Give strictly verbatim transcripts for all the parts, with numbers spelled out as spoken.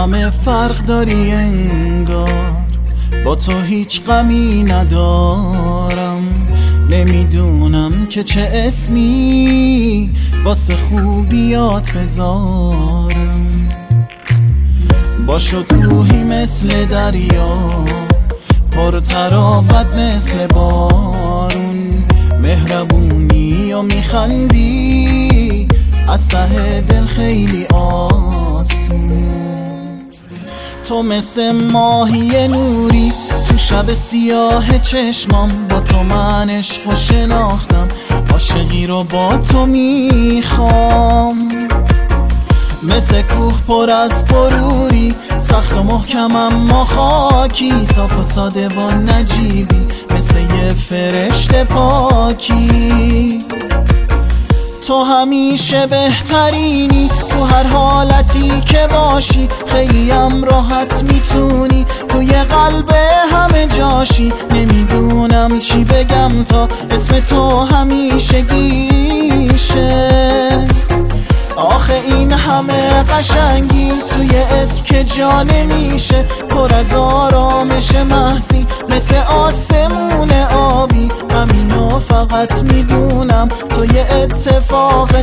همه فرق داری انگار، با تو هیچ غمی ندارم. نمیدونم که چه اسمی واسه خوبیات بذارم. با شکوهی مثل دریا، پر تراوت مثل بارون، مهربونی و میخندی از ته دل خیلی آسون. تو مثل ماهی نوری تو شب سیاه چشمام، با تو من عشق و شناختم، عاشقی رو با تو میخوام. مثل کوه پر از غروری، سخت و محکم اما خاکی، صاف و ساده و نجیبی مثل یه فرشته پاکی. تو همیشه بهترینی، تو هر حالتی که باشی خیلیم راحت میتونی، تو یه قلب همه جاشی. نمیدونم چی بگم تا اسم تو همیشه گیشه. آخه این همه قشنگی توی اسم که جا نمیشه، پر از آرامش محضی مثل آسمون آبی. همینو فقط میدونم تو یه اتفاق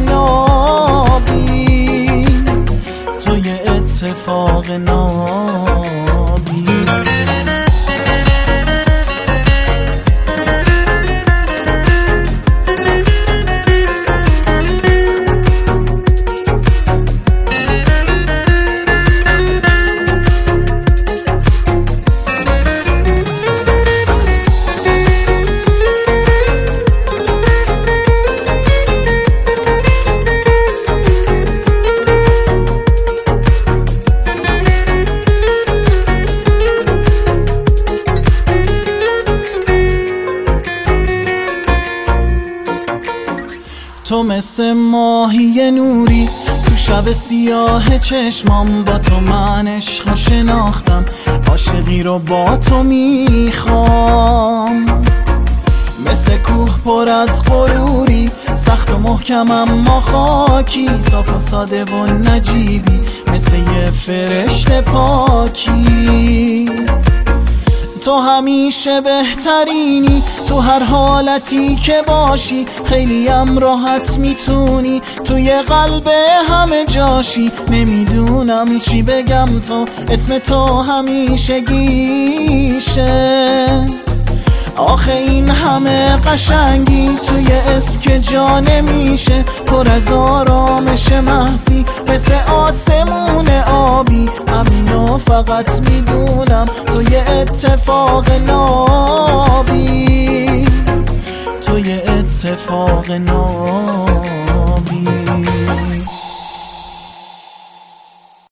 نابی، تو یه اتفاق نابی. تو مثل ماهی نوری تو شب سیاه چشمام، با تو من عشق و شناختم، عاشقی رو با تو میخوام. مثل کوه پر از غروری، سخت و محکم اما خاکی، صاف و ساده و نجیبی مثل یه فرشته پاکی. تو همیشه بهترینی، تو هر حالتی که باشی خیلیم راحت میتونی، تو یه قلب همه جاشی. نمیدونم چی بگم تا اسم تو همیشه گیشه. آخه این همه قشنگی توی اسم که جا نمیشه، پر از آرامش محضی مثل آسمون آبی. همینو فقط میدونم تو یه اتفاق نابی، تو یه اتفاق نابی.